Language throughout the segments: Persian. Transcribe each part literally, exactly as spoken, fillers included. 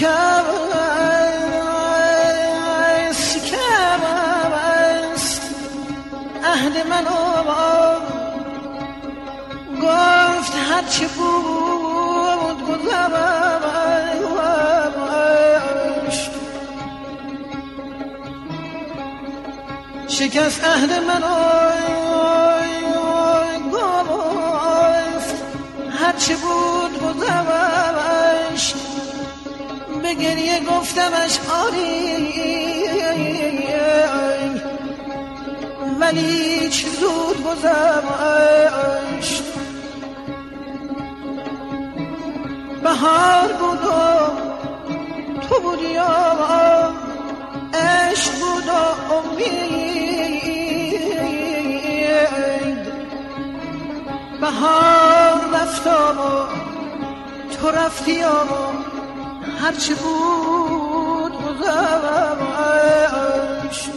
شکست عهد منو گفت هرچی بود گذشت شکست عهد منو گفت هرچی بود گذشت به گریه گفتمش آری ولی چه زود گذشت بهار بود و تو بودی و عشق بود و امید بهار رفت و تو رفتی و هرچی بود گذشت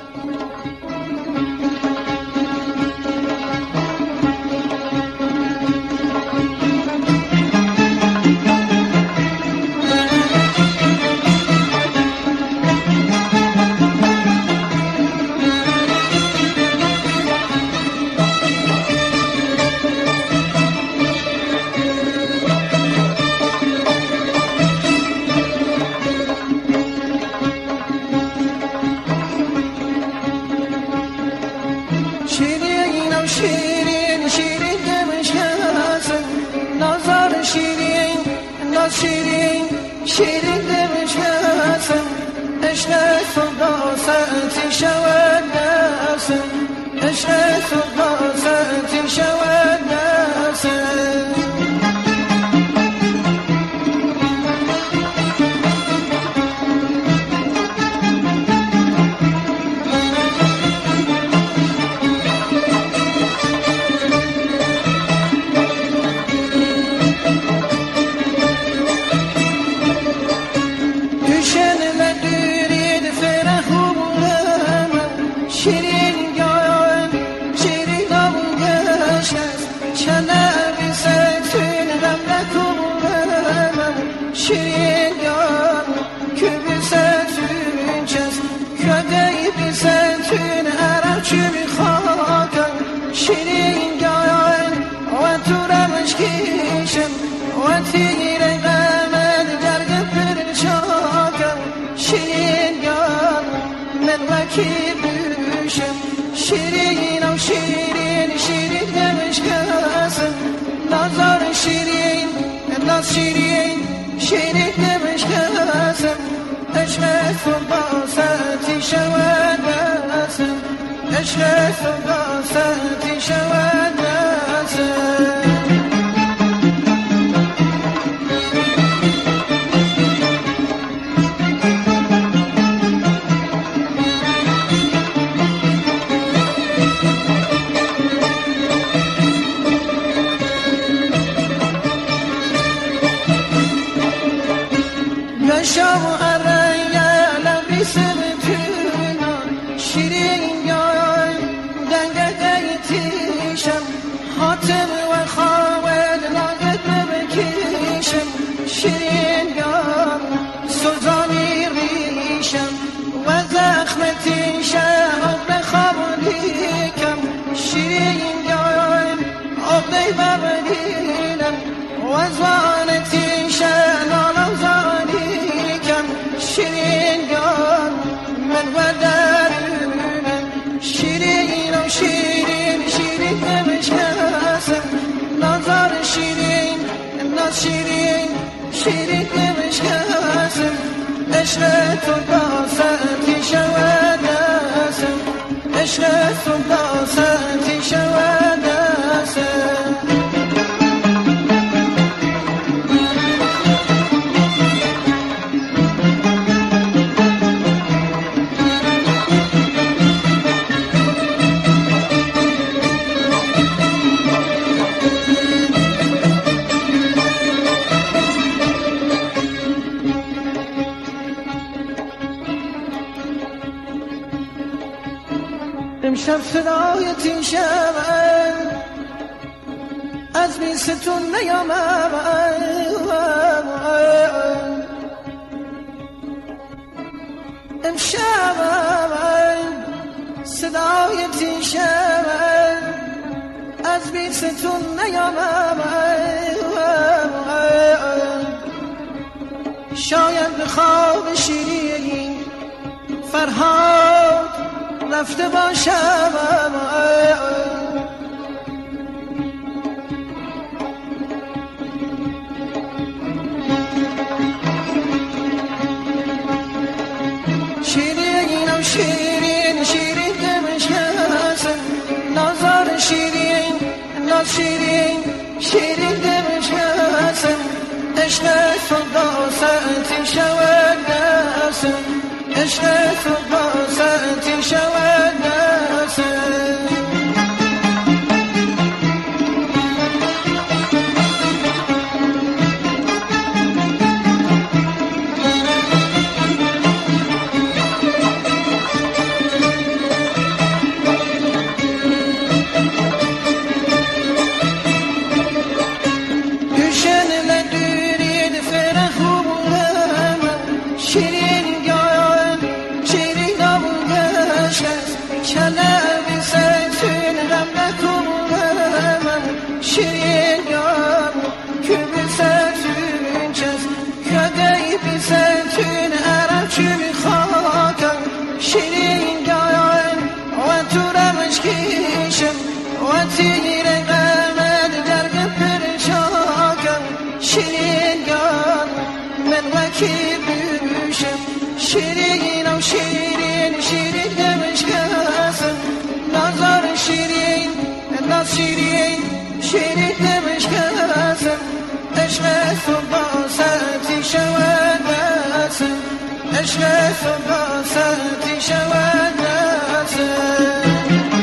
شیرین شیرین دمشکست نازار شیرین ناز شیرین شیرین دمشکست عشق صدا ساعتی شود دست عشق صدا ساعتی شود دست شیرین یار که بیستون چست کدی بیستون عرب چی میخواکم شیرین یار و تو رمش کشم و تیر قمد درگ پرچاکم شیرین یار من وکی بوشم شیرین و شیرین شیرین دمشکستم نازار شیرین ناز شیرین شیرین دمشکستم عشق صدا ساعتی شود دستم عشق صدا ساعتی شود دستم شام و عریا لبی سبتونا شیرین یای دنگه تیشم حاتم و خواهد لاغت بکشم شیرین یار سلطانی ریشم و زخم تیشم آب خوابونیکم شیرین یای آب ببرینم و زوان تیشم آلو زانیکم شیرین یار من و درونم شیرین و شیرین شیرین دمشکستم نازار شیرین ناز شیرین شیرین دمشکستم عشق تو دا ساعتی شود دستم عشق تو دا ساعتی شود دستم امشب صدای تیشم از بیستون نیامم امشب صدای تیشم از بیستون نیامم، شاید به خواب شیرین فرهاد رفته باشم. شیرینم شیرین شیرین دمشکم، نازار شیرین ناز شیرین شیرین دمشکم، عشق تو داستان شود دستم، عشق تو داستان شود دستم. تیر قمد درگ پرچاکم، شیرین گان من وکی بوشم، شیرین و شیرین شیرین دمشکم، نازار شیرین ناز شیرین شیرین دمشکم، عشق تو باسطی شود دستم، عشق تو باسطی شود دستم.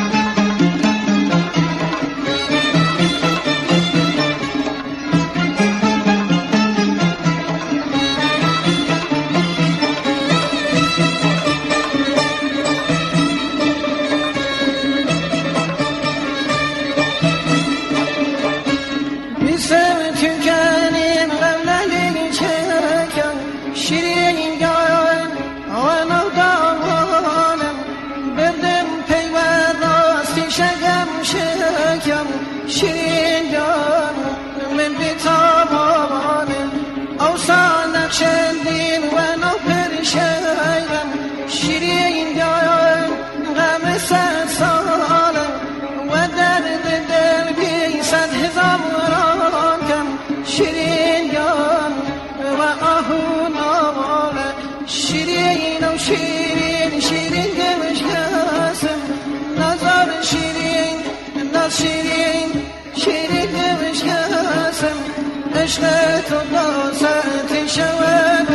شیرین جان من بی‌تابانم، اوسان نقشندین و نو پرشیم، شیرین جان غم صد سالم و درد دل بی صد هزاران کم، شیرین جان و آهو نواله، شیرین و شیرین شیرین دمشکم، نازار شیرین ناز شیرین شیرین دمشکم، عشق تو داستان شود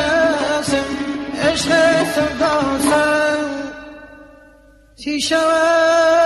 دستم، عشق تو داستان شود.